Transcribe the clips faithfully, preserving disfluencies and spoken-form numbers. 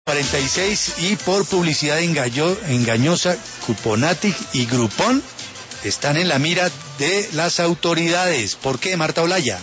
cuarenta y seis y por publicidad engaño, engañosa, Cuponatic y Groupon están en la mira de las autoridades. ¿Por qué, Marta Olaya?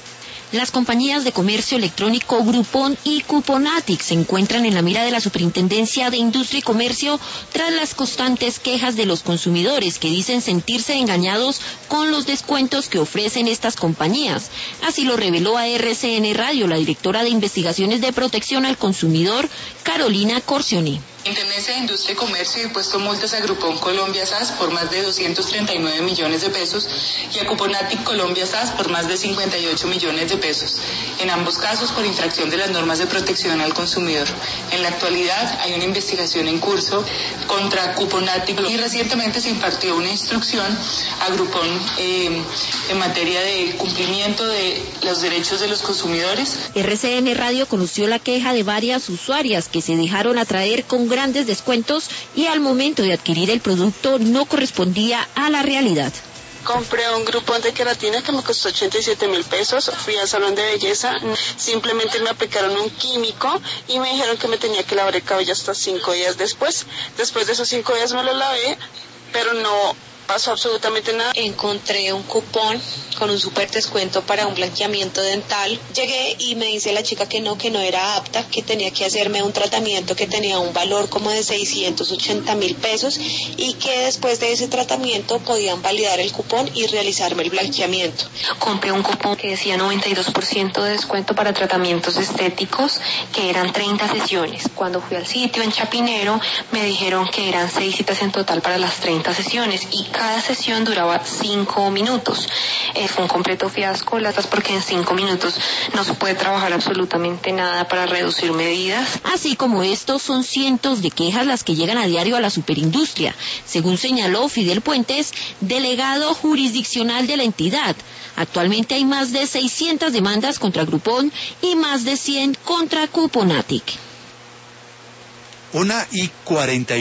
Las compañías de comercio electrónico Groupon y Cuponatic se encuentran en la mira de la Superintendencia de Industria y Comercio tras las constantes quejas de los consumidores que dicen sentirse engañados con los descuentos que ofrecen estas compañías. Así lo reveló a R C N Radio la directora de Investigaciones de Protección al Consumidor, Carolina Corcioni. Intendencia de Industria y Comercio ha impuesto multas a Groupon Colombia S A S por más de doscientos treinta y nueve millones de pesos y a Cuponatic Colombia S A S por más de cincuenta y ocho millones de pesos, en ambos casos por infracción de las normas de protección al consumidor. En la actualidad hay una investigación en curso contra Cuponatic y recientemente se impartió una instrucción a Groupon eh, en materia de cumplimiento de los derechos de los consumidores. R C N Radio conoció la queja de varias usuarias que se dejaron atraer con grandes descuentos y al momento de adquirir el producto no correspondía a la realidad. Compré un Groupon de queratina que me costó ochenta y siete mil pesos, fui al salón de belleza, simplemente me aplicaron un químico y me dijeron que me tenía que lavar el cabello hasta cinco días después. Después de esos cinco días me lo lavé, pero no pasó absolutamente nada. Encontré un cupón con un súper descuento para un blanqueamiento dental. Llegué y me dice la chica que no, que no era apta, que tenía que hacerme un tratamiento que tenía un valor como de seiscientos ochenta mil pesos y que después de ese tratamiento podían validar el cupón y realizarme el blanqueamiento. Compré un cupón que decía noventa y dos por ciento de descuento para tratamientos estéticos, que eran treinta sesiones. Cuando fui al sitio en Chapinero me dijeron que eran seis citas en total para las treinta sesiones y cada sesión duraba cinco minutos. Eh, fue un completo fiasco, latas, porque en cinco minutos no se puede trabajar absolutamente nada para reducir medidas. Así como estos, son cientos de quejas las que llegan a diario a la superindustria, según señaló Fidel Puentes, delegado jurisdiccional de la entidad. Actualmente hay más de seiscientas demandas contra Groupon y más de cien contra Cuponatic. Una y cuarenta